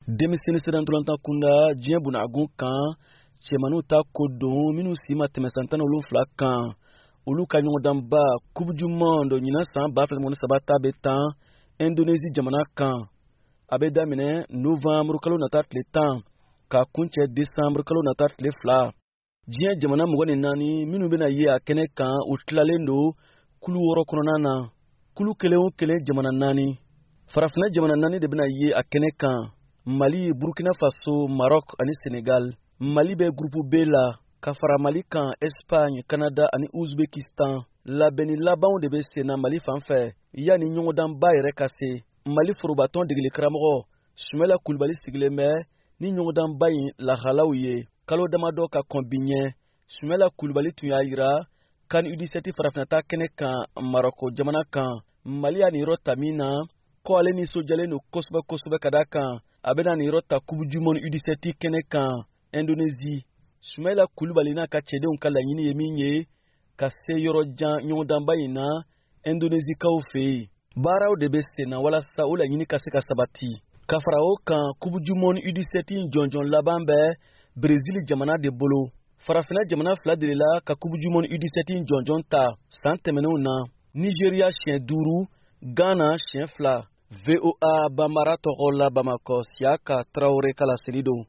Denmisɛnnin sɛbɛntolantan kunda diɲɛ bunaagun kan cɛmanninw ta ko don minnu si ma tɛmɛ san 17 kan olu ka ɲɔgɔndanba Coupe du Monde ɲinan san 2013 ta bɛ tan Indonésie jamana kan a bɛ daminɛ Novembre kalo nata tile 10 ka kuncɛ Décembre kalo nata tile 2. Diɲɛ jamana 24 minnu bɛna ye a kɛnɛ kan u tilalen don kulu 6 kɔnɔna na. Kulu kelen o kelen jamana 4 farafinna jamana 4 de bɛna ye a kɛnɛ kan: Mali, Burkina Faso, Maroc ani Senegal. Mali bɛ groupe B la ka fara Mali kan Espagne, Canada ani Uzbekistan. Labɛnni labanw de bɛ senna Mali fan fɛ yanni ɲɔgɔndanba yɛrɛ ka se. Mali forobatɔn degeli karamɔgɔ Sumala Kulibali sigilen bɛ ni ɲɔgɔndanba in lahalaw ye. Kalo damadɔ ka kɔn bi ɲɛ, Sumala Kulibali tun y'a jira CAN U17 farafinata kɛnɛ kan Maroc jamana kan. Mali y'a nin yɔrɔ ta min na ko ale nisɔndiyalen don kosɛbɛ ka da kan a bɛna nin yɔrɔ ta Coupe du Monde U17 kɛnɛ kan Indonésie. Sumala Kulibali n'a ka cɛdenw ka laɲini ye min ye ka se yɔrɔ jan ɲɔgɔndanba in na Indonésie kaw fɛ yen. Baaraw de bɛ senna walasa o laɲini ka se ka sabati. Ka fara o kan Coupe du Monde U17 jɔnjɔn laban bɛ Brésil jamana de bolo. Farafinna jamana 2 de la ka Coupe du Monde U17 jɔnjɔn ta san tɛmɛnenw na. Nigeria siɲɛ 5, Ghana siɲɛ 2. VOA Bambara tɔgɔ la Bamakɔ, Siaka Traoré Kalaseri don.